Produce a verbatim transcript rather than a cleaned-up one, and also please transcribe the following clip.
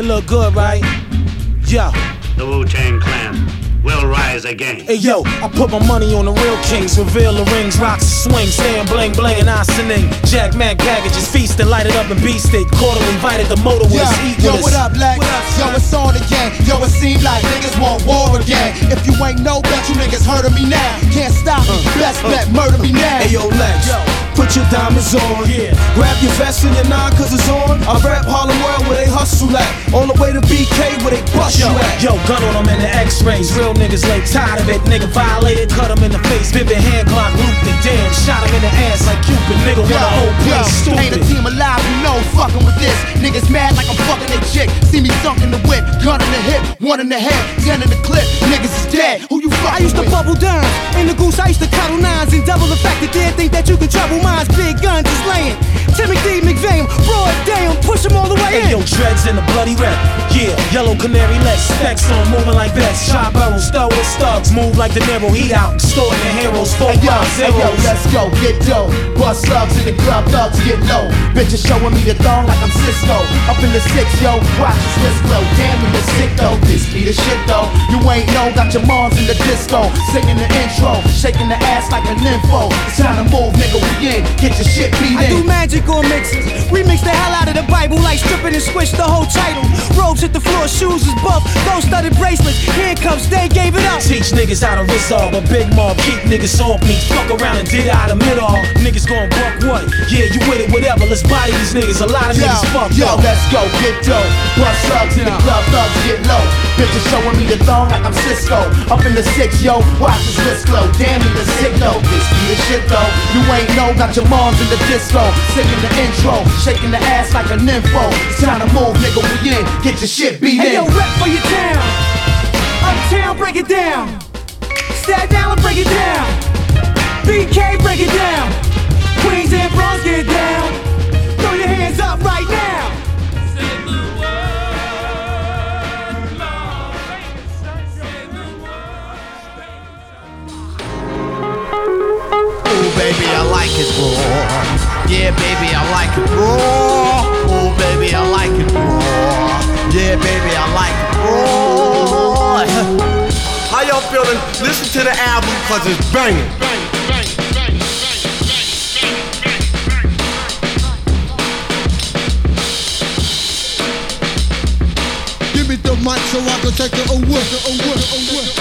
It look good, right? Yo. The Wu-Tang Clan will rise again. Hey yo, I put my money on the real kings. Reveal the rings, rocks, swing, stand bling bling and I sing. Jack Mac packages, feasting, lighted up and beefsteak. Quarter invited the motorways, yeah. eat with Yo, us. what up, Lex? Yo, it's on again. Yo, it seems like niggas want war again. If you ain't know, bet you niggas heard of me now. Can't stop me, best bet, murder me now. Hey yo, Lex, yo. Put your diamonds on, yeah. Grab your vest and your nine cause it's on. I rap Harlem World where they hustle at. On the way to B K where they bust yo, you at. Yo, gun on them in the x-rays. Real niggas lay tired of it. Nigga violated, cut him in the face. Vivid hand Glock, looped it, damn. Shot him in the ass like Cupid. Nigga Yo, wanna whole place yo, stupid. ain't a team alive who know fucking with this. Niggas mad like I'm fucking they chick. See me sunk in the whip, gun in the hip, one in the head, ten in the clip. Niggas is dead. Who you fucking I used to with? bubble dimes in the goose. I used to cuddle nines and double the fact that they think that you can trouble minds. Big guns is laying. Timothy McVeigh, broad damn, push them all the way in. Hey yo, dreads in the bloody red. Yeah, yellow canary legs, specs on, moving like vets. Shot barrels, star with studs, move like De Niro. Heat out, distorting the heroes, four Hey yo, five hey yo, zeros. let's go, get dough. Bust slugs in the club, thugs get low. Bitches showing me the thong like I'm Cisco. Up in the six, yo, watch this wrist glow. Damn, you the sick though, this be the shit though. You ain't know, got your moms in the disco. Singing the intro, shaking the ass like a nympho. It's time to move, nigga, we in. Get your shit beat I do in. magic on mixes. Remix the hell out of the Bible like stripping and switch the whole title. Robes hit the floor, shoes is buff, gold studded bracelets, handcuffs, they gave it up. Teach niggas how to resolve a big mob, keep niggas off me. Fuck around and did out of mid all. Niggas gon' buck what? Yeah, you with it, whatever. Let's body these niggas. A lot of Yo, niggas fuck yo, up. let's go, get dough. Bust slugs in the club, thugs get low. Bitches showing me the thong like I'm Cisco. Up in the six, yo, watch this wrist glow. Damn, you the sick though, this be the shit though. You ain't know, got your moms in the disco. Singing the intro, shaking the ass like a nympho. It's time to move, nigga, we in. Get your shit beat Hey in. yo, rep for your town. Uptown, break it down. Staten Island, break it down. B K, break it down. Queens and Bronx, get down. Throw your hands up right now. Ooh, baby, I like it raw. Yeah, baby, I like it raw. Ooh, baby, I like it raw. Yeah, baby, I like it raw. How y'all feeling? Listen to the album, cause it's banging. Give me the mic so I can take it away, away, away.